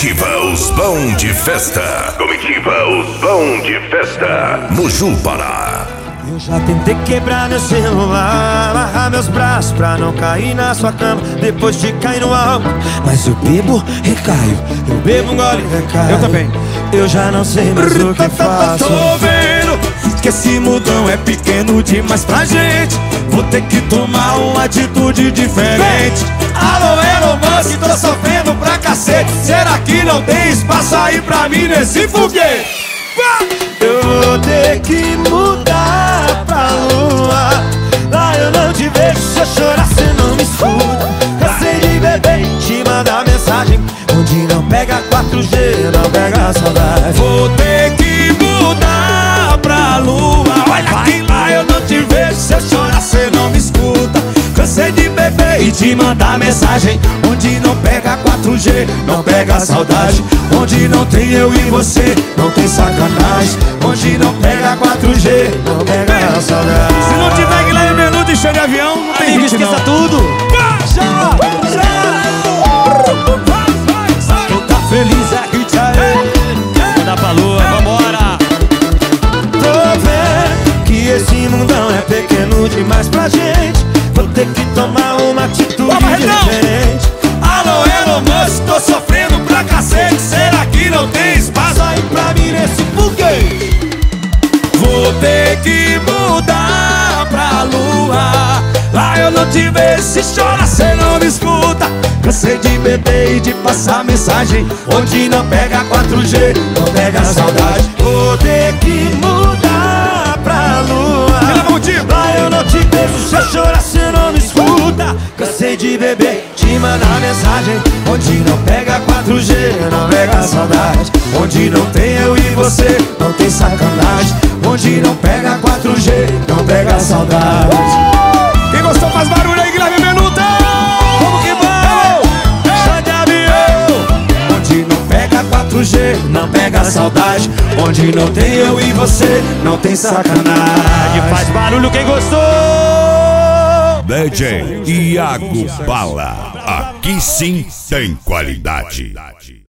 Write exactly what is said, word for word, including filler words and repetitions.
Comitiva Os Bons de Festa. Comitiva Os Bons de Festa. Moju, Pará. Eu já tentei quebrar meu celular, amarrar meus braços pra não cair na sua cama depois de cair no álcool. Mas eu bebo, recaio, eu bebo um gole, recaio. Eu também. Eu já não sei mais o que faço. Tô vendo que esse mudão é pequeno demais pra gente. Vou ter que tomar uma atitude diferente. Alô, Elon Musk, tô sofrendo pra cacete. Será que não tem espaço aí pra mim nesse foguete? Eu vou ter que mudar pra lua. Lá eu não te vejo, se eu chorar cê não me escuta. Cansei de beber e te mandar mensagem onde não pega quatro G, não pega a saudade. Vou ter que mudar pra lua. Olha que lá eu não te vejo, se eu chorar cê não me escuta. Cansei de beber e te mandar mensagem onde não pega quatro G, não pega a saudade. Onde não tem eu e você, não tem sacanagem. Onde não pega quatro G, Não pega a saudade. se não tiver Guilherme Menudo e cheio de avião, não tem Amigo, hit não. esqueça tudo. Tu tá feliz aqui, tchau. Manda pra lua, vambora. Tô vendo que esse mundão é pequeno demais pra gente. Vou ter que tomar uma atitude diferente. Alô, Elon Musk, tô sofrendo pra cacete. Será que não tem espaço aí pra mim nesse foguete? Vou ter que mudar pra lua. Lá eu não te vejo, se chora cê não me escuta. Cansei de beber e de passar mensagem onde não pega quatro G, não pega a saudade. Vou ter que mudar pra lua. Lá eu não te vejo, se eu chorar cê não me escuta. Cansei de beber, te mandar mensagem onde não pega quatro G, não pega a saudade. Onde não tem eu e você, não tem sacanagem. Onde não pega quatro G, não pega a saudade. Quem gostou faz barulho aí, Guilherme Menudo. Como que bom? Chá de avião. Onde não pega quatro G, não pega a saudade. Onde não tem eu e você, não tem sacanagem. Faz barulho quem gostou. D J Iago Bala. Aqui sim tem qualidade.